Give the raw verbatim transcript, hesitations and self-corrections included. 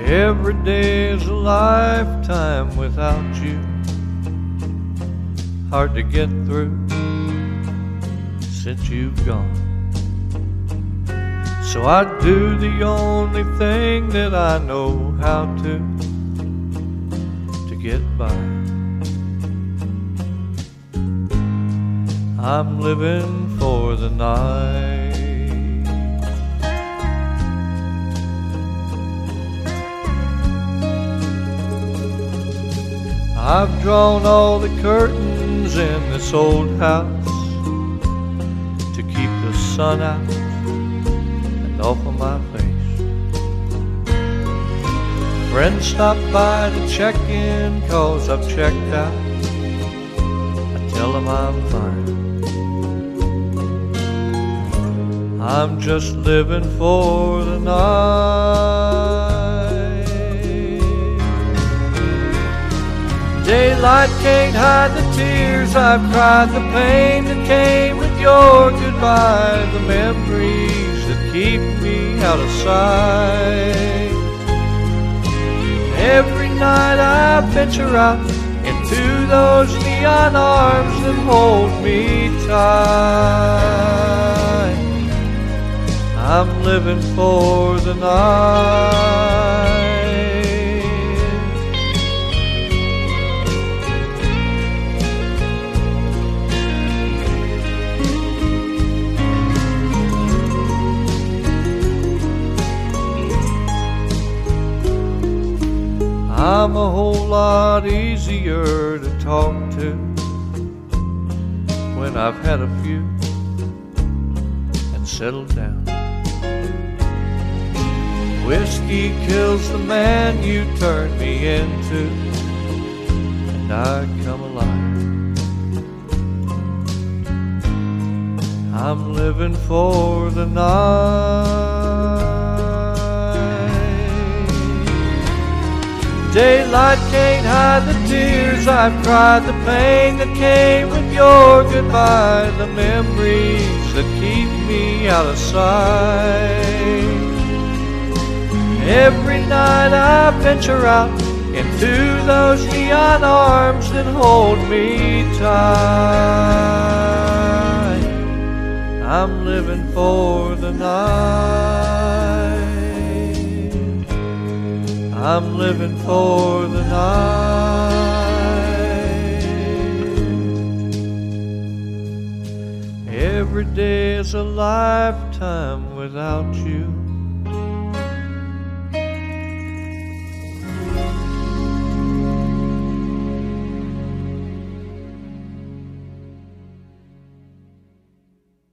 Every day is a lifetime without you. Hard to get through since you've gone. So I do the only thing that I know how to to get by. I'm living for the night. I've drawn all the curtains in this old house to keep the sun out and off of my face. Friends stop by to check in 'cause I've checked out. I tell them I'm fine. I'm just living for the night. Daylight can't hide the tears I've cried, the pain that came with your goodbye, the memories that keep me out of sight. Every night I venture out into those neon arms that hold me tight. I'm living for the night. I'm a whole lot easier to talk to when I've had a few and settled down. Whiskey kills the man you turned me into, and I come alive. I'm living for the night. Daylight can't hide the tears I've cried, the pain that came with your goodbye, the memories that keep me out of sight. Every night I venture out into those neon arms that hold me tight. I'm living for the night. I'm living for the night. Every day is a lifetime without you.